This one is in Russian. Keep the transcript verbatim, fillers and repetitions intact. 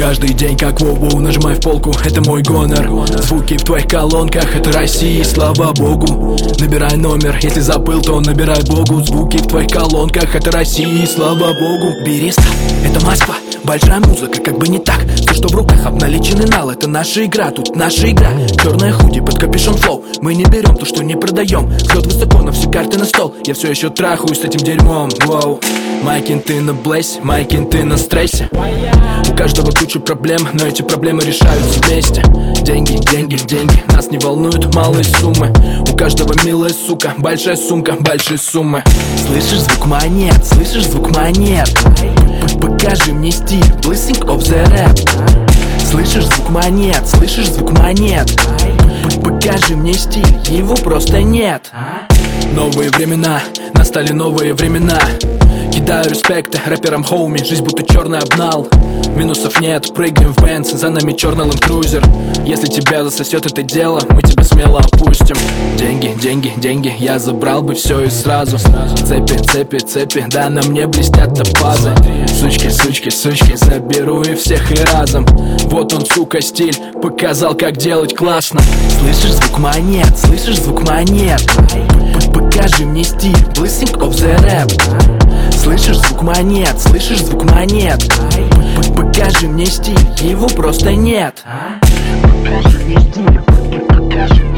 каждый день как воу-воу, нажимай в полку, это мой гонор. Звуки в твоих колонках, это Россия, слава богу. Набирай номер, если забыл, то набирай богу. Звуки в твоих колонках, это Россия, слава богу. Бери став, это Москва, большая музыка, как бы не так. Все, что в руках, обналиченный нал, это наша игра, тут наша игра. Черная худи под капюшон флоу, мы не берем то, что не продаем. Взлет высоко, но все карты на стол, я все еще трахаюсь с этим дерьмом. Воу. Майкин, ты на блессе, Майкин, ты на стрессе. У каждого куча проблем, но эти проблемы решаются вместе. Деньги, деньги, деньги, нас не волнуют малые суммы. У каждого милая сука, большая сумка, большие суммы. Слышишь звук монет, слышишь звук монет? Покажи мне стиль, blessing of the rap. Слышишь звук монет, слышишь звук монет? Покажи мне стиль, его просто нет. Новые времена, настали новые времена. Кидаю респекты рэперам хоуми, жизнь будто черный обнал. Минусов нет, прыгаем в Бенц, за нами черный Land Cruiser. Если тебя засосет это дело, мы тебя смело опустим. Деньги, деньги, деньги, я забрал бы все и сразу. Цепи, цепи, цепи, да на мне блестят топазы. Сучки, сучки, сучки, заберу и всех и разом. Вот он, сука, стиль, показал, как делать классно. Слышишь звук монет, слышишь звук монет? Покажи мне стиль, blessing of the rap. Слышишь звук монет, слышишь звук монет? Покажи мне стиль, его просто нет. Покажи мне стиль, покажи мне.